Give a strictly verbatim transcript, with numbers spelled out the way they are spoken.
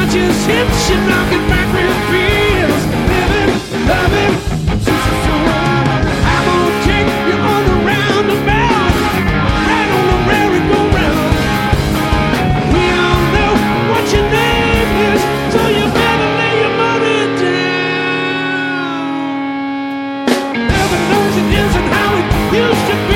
just hit you, knock it back real big.